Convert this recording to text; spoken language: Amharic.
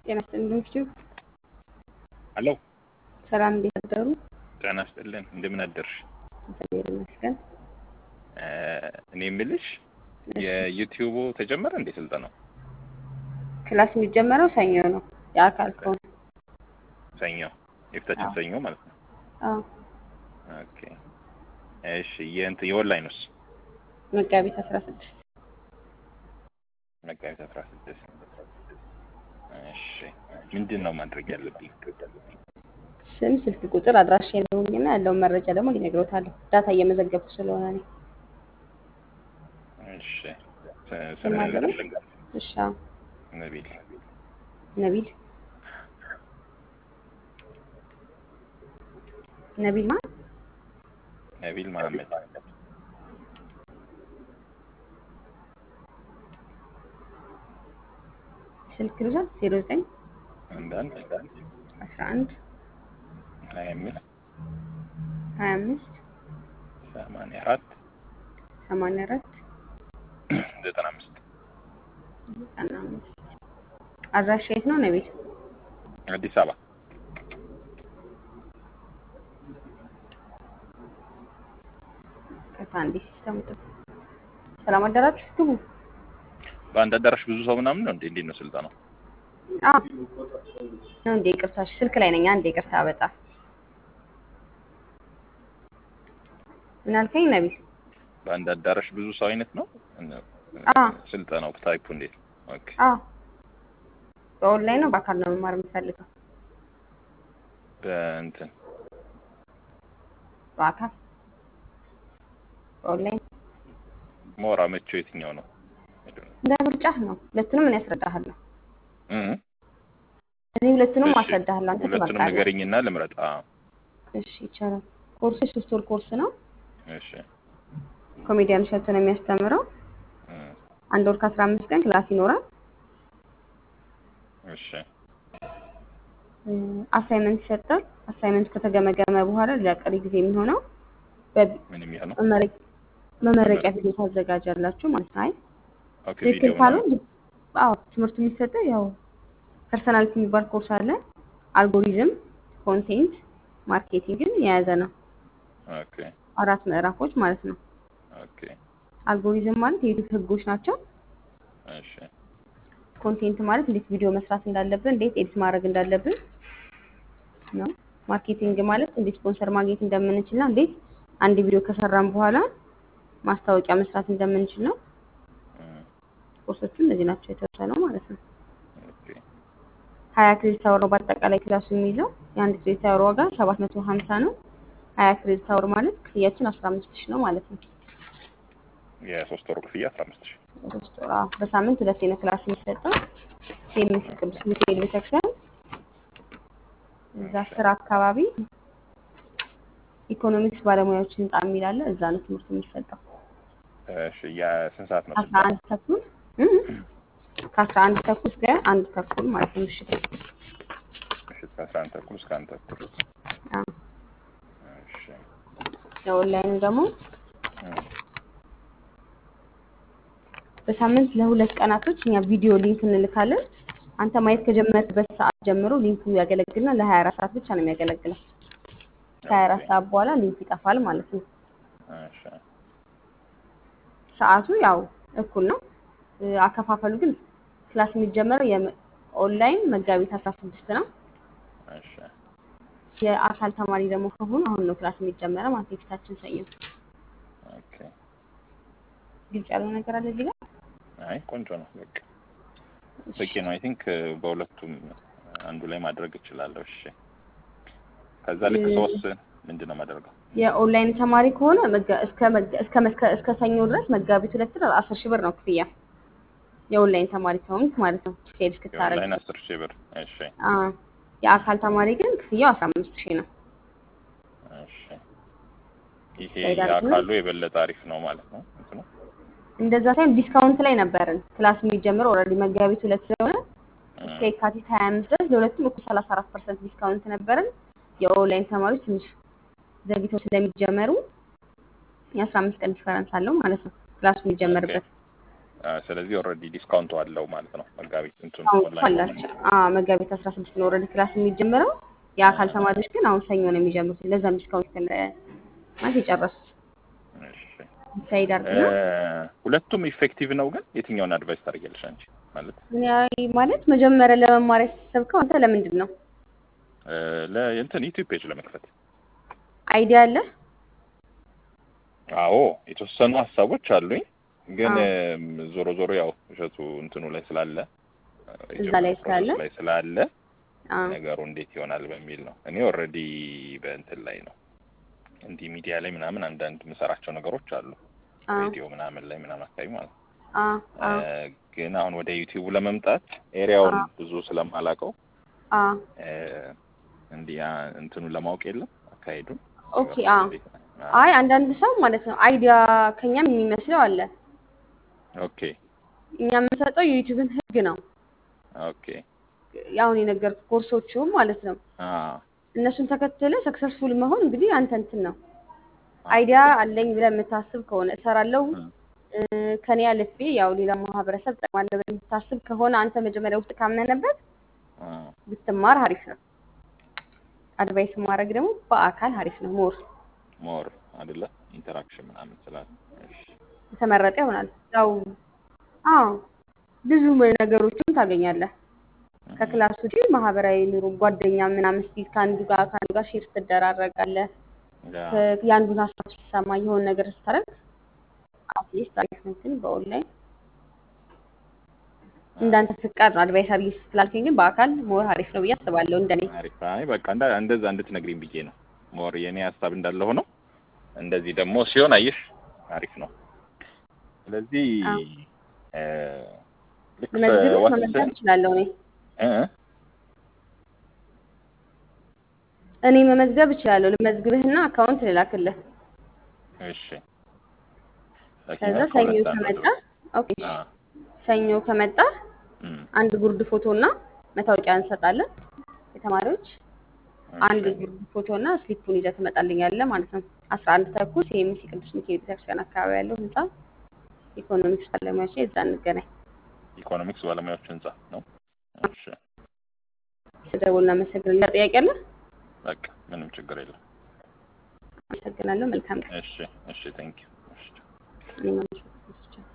ጤና ይስጥልኝ ዩቲዩብ አሎ ሰላም እንዴት አደሩ? ጤና ይስጥልኝ እንደምን አደርሽ? እግዚአብሔር ይመስገን። እኔ የምልሽ የዩቲዩቡ ተጀመረ እንዴ ስልጠናው? ክላስ የሚጀመረው ሰኞ ነው። የአካል ከሆነ ሰኞ የፊታችን አዎ። ሰኞ ማለት ነው። አዎ ኦኬ እሺ የኦንላይንስ መጋቢት 16 መጋቢት 16 እሺ ምንድነው ማድረግ ያለብኝ? ስም፣ ስልክ ቁጥር፣ አድራሻ ይነግሩኝና ያለውን መረጃ ደግሞ ሊነግሮታለሁ። ዳታ እየመዘገብኩ ስለሆነ ነው። እሺ ስም አለ? ስም እሺ ነቢል ነቢል ነቢል ማለት ነቢል መሐመድ ስልክ ልውሰድ 09 አንዳንድ 11 25 25 84 84 95 95 አድራሻ የት ነው ነቢል? አዲስ አበባ ከታንዲ ሲስተም ሰላም አደራችሁ ግቡ። በአንድ አዳራሽ ብዙ ሰው ምናምን ነው እንዴ? እንዴት ነው ስልጠናው? አዎ ነው እንዴ? ይቅርታሽ ስልክ ላይ ነኝ። አንዴ ይቅርታ በጣም ምን አልከኝ ነቢል? በአንድ አዳራሽ ብዙ ሰው አይነት ነው አዎ ስልጠናው ታይፑ እንዴት? ኦኬ አዎ በኦንላይን ነው በአካል ነው መማር የምፈልገው? በእንትን በአካል በኦንላይን ሞራ መቼው የትኛው ነው? እንደ ምርጫህ ነው። ሁለቱንም እኔ ያስረዳሃለሁ። እህ እኔ ሁለቱንም እሺ አስረዳሃለሁ። አንተ ሁለቱንም ትመርጣለህ። ንገረኝና ልምረጥ። እሺ ይቻላል። ኮርሱ 3 ወር ኮርስ ነው። እሺ ኮሜዲያን እሸቱ ነው የሚያስተምረው። አንድ ወር ከ15 ቀን ክላስ ይኖራል። እሺ አሳይመንት ይሰጣል። አሳይመንት ከተገመገመ በኋላ ለቀሪ ጊዜ የሚሆነው ምን የሚሆነው? መመረቂያ ቪዲዮ ታዘጋጃላችሁ ማለት ነው። አይ ኦኬ ትክክል ቪዲዮ ካልሆን አዎ ትምህርቱ የሚሰጠው ያው ፐርሰናሊቲ የሚባል ኮርስ አለ። አልጎሪዝም፣ ኮንቴንት ማርኬቲንግን የያዘ ነው። ኦኬ 4 ምዕራፎች ማለት ነው። ኦኬ አልጎሪዝም ማለት የዩቲዩብ ህጎች ናቸው። እሺ ኮንቴንት ማለት እንዴት ቪዲዮ መስራት እንዳለብን፣ እንዴት ኤዲት ማድረግ እንዳለብን ነው። ማርኬቲንግ ማለት እንዴት ስፖንሰር ማግኘት እንደምንችልና እንዴት አንድ ቪዲዮ ከሰራን በኋላ ማስታወቂያ መስራት እንደምንችል ነው። ኮርሶቹ እነዚህ ናቸው የተወሰነው ማለት ነው። ኦኬ 20 ክሬዲት አወር ነው በአጠቃላይ ክላሱ የሚይዘው። የአንድ ክሬዲት አወር ዋጋ 750 ነው። 20 ክሬዲት አወር ማለት ክፍያችን 15000 ነው ማለት ነው። የሶስት ወር ክፍያ 15000 ሶስት ወር በሳምንት 2 ነው ክላስ የሚሰጠው። የሚስ ቅዱስ ሚካኤል ቤተክርስቲያን እዛ ስራ አካባቢ ኢኮኖሚክስ ባለሙያዎች ህንጻ የሚል አለ። እዛ ነው ትምህርቱ የሚሰጠው። እሺ የስንት ሰዓት ነው? 11 ተኩል ከ11 ተኩል እስከ 1 ተኩል ማለት ነው። ምሽት ከ11 ተኩል እስከ 1 ተኩል። አዎ እሺ የኦንላይን ደግሞ በሳምንት ለሁለት ቀናቶች እኛ ቪዲዮ ሊንክ እንልካለን። አንተ ማየት ከጀመርክበት ሰዓት ጀምሮ ሊንኩ ያገለግልና ለ24 ሰዓት ብቻ ነው የሚያገለግለው። ከ24 ሰዓት በኋላ ሊንክ ይጠፋል ማለት ነው። እሺ ሰዓቱ ያው እኩል ነው። አከፋፈሉ ግን ክላስ የሚጀመረው የኦንላይን መጋቢት 16 ነው። እሺ የአካል ተማሪ ደግሞ ከሆኑ አሁን ነው ክላስ የሚጀመረው ማለት ነው። የፊታችን ሰኞ። ኦኬ ግልጽ ያለው ነገር አለ እዚህ ጋር? አይ ቆንጆ ነው። በቂ ነው። አይ ቲንክ በሁለቱም አንዱ ላይ ማድረግ እችላለሁ። እሺ ከዛ ልክ ሶስት ምንድነው ማደርገው? የኦንላይን ተማሪ ከሆነ እስከ ሰኞ ድረስ መጋቢት 2 ድረስ 10000 ብር ነው ክፍያ። የኦንላይን ተማሪ ከሆንክ ማለት ነው። ሴልስ ክታረግ የኦንላይን 10000 ብር። እሺ የአካል ተማሪ ግን ክፍያው 15000 ነው። እሺ ይሄ የአካሉ የበለጠ አሪፍ ነው ማለት ነው። እንደዛ ሳይሆን ዲስካውንት ላይ ነበርን። ክላስ የሚጀምረው ኦልሬዲ መጋቢት 2 ስለሆነ እስከ የካቲት 25 ድረስ ለሁለቱም እኩል 34% ዲስካውንት ነበርን። የኦንላይን ተማሪዎች ትንሽ ዘግይተው ስለሚጀመሩ የ15 ቀን ዲፈረንስ አለው ማለት ነው ክላሱ የሚጀመርበት። ስለዚህ ኦልሬዲ ዲስካውንት አለው ማለት ነው መጋቢት እንትን አሁን ኦንላይን አላቸው። መጋቢት 16 ነው ኦልሬዲ ክላስ የሚጀምረው። የአካል ተማሪዎች ግን አሁን ሰኞ ነው የሚጀምሩት። ለዛም ዲስካውንት ማለት የጨረሱት ሳይድ አርግና ሁለቱም ኢፌክቲቭ ነው። ግን የትኛውን አድቫይስ ታደርጊያለሽ አንቺ? ማለት መጀመሪያ ለመማር ያሰብከው አንተ ለምንድን ነው? ለእንትን ዩቲዩብ ፔጅ ለመክፈት አይዲያ አለ? አዎ የተወሰኑ ሀሳቦች አሉኝ። ግን ዞሮ ዞሮ ያው እሸቱ እንትኑ ላይ ስላለ እዛ ላይ ስላለ ነገሩ እንዴት ይሆናል በሚል ነው። እኔ ኦልሬዲ በእንትን ላይ ነው እንዲህ ሚዲያ ላይ ምናምን አንዳንድ የምሰራቸው ነገሮች አሉ። ቪዲዮ ምናምን ላይ ምናምን አካባቢ ማለት ነው። ግን አሁን ወደ ዩቲዩብ ለመምጣት ኤሪያውን ብዙ ስለማላውቀው እንዲህ እንትኑ ለማወቅ የለም አካሄዱን። ኦኬ አይ አንዳንድ ሰው ማለት ነው አይዲያ ከኛም የሚመስለው አለ። ኦኬ እኛ የምንሰጠው የዩቲዩብን ህግ ነው። ኦኬ ያው የነገርኩ ኮርሶቹ ማለት ነው። እነሱን ተከትለ ሰክሰስፉል መሆን እንግዲህ አንተ እንትን ነው። አይዲያ አለኝ ብለህ የምታስብ ከሆነ እሰራለሁ ከኔ አልፌ ያው ሌላ ማህበረሰብ ጠቅማለሁ ብለህ የምታስብ ከሆነ አንተ መጀመሪያ ውስጥ ካመነበት ብትማር አሪፍ ነው። አድቫይስ ማድረግ ደግሞ በአካል አሪፍ ነው። ሞር አይደለ ኢንተራክሽን ምናምን ስላለ የተመረጠ ይሆናል። ያው ብዙ ነገሮችን ታገኛለህ። ከክላስ ውጪ ማህበራዊ ኑሮ ጓደኛ ምናምን ሲል ከአንዱ ጋር ሼር ትደራረጋለህ። የአንዱን ሀሳብ ሲሰማ የሆነ ነገር ስታደርግ አትሊስት አሪፍ ነው። ግን በኦንላይን እንዳንተ ፍቃድ አድቫይስ አድርጊ ስላልከኝ ግን በአካል ሞር አሪፍ ነው ብዬ አስባለሁ። እንደኔ አሪፍ። አይ በቃ እንደዛ እንድትነግሪኝ ብዬ ነው። ሞር የኔ ሀሳብ እንዳለ ሆኖ እንደዚህ ደግሞ ሲሆን አየሽ አሪፍ ነው። ስለዚህ መመዝገብ እችላለሁ እኔ መመዝገብ እችላለሁ። ልመዝግብህና አካውንት ልላክልህ። እሺ ከዛ ሰኞ ከመጣ ሰኞ ከመጣ አንድ ጉርድ ፎቶና መታወቂያ እንሰጣለን የተማሪዎች። አንድ ጉርድ ፎቶና ስሊፑን ይዘህ ትመጣልኛለህ ማለት ነው። 11 ተኩል ሲኤምሲ ቅዱስ ሚካኤል ቤተክርስቲያን አካባቢ ያለው ህንጻ ኢኮኖሚክስ ባለሙያዎች እዛ እንገናኝ። ኢኮኖሚክስ ባለሙያዎች ህንጻ ነው። እሺ ስለደውልና መሰግናለሁ። ጥያቄ አለ? በቃ ምንም ችግር የለም። አመሰግናለሁ። መልካም። እሺ ቴንክ ዩ። እሺ